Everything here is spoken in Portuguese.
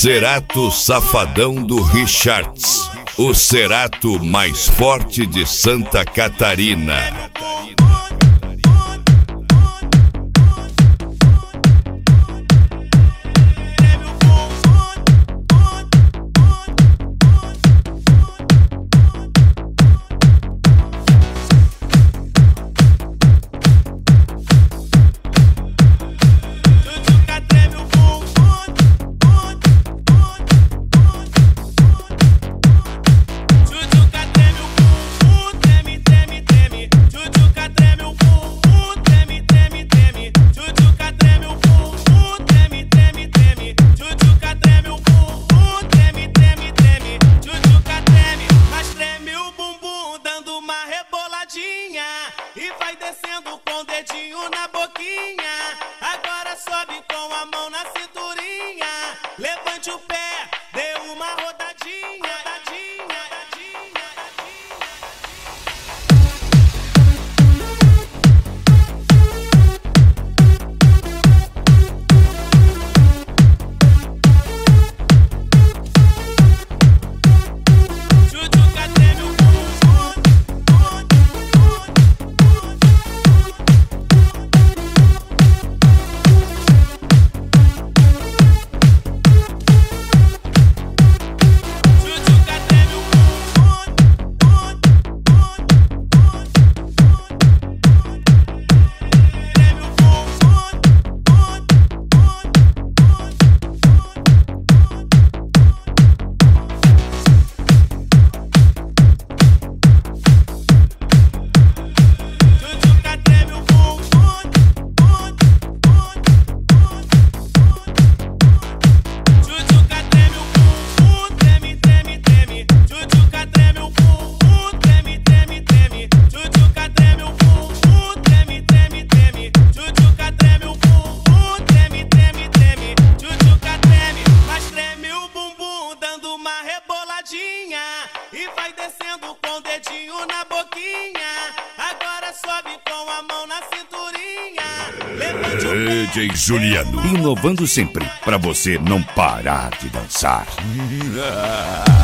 Cerato Safadão do Richards, o Cerato mais forte de Santa Catarina. E vai descendo com o dedinho na boquinha. Agora sobe com a mão na cinturinha. Levante o pé, dê uma rodadinha. E vai descendo com o dedinho na boquinha. Agora sobe com a mão na cinturinha. Levante o pé, DJ Juliano, inovando sempre pra você não parar de dançar.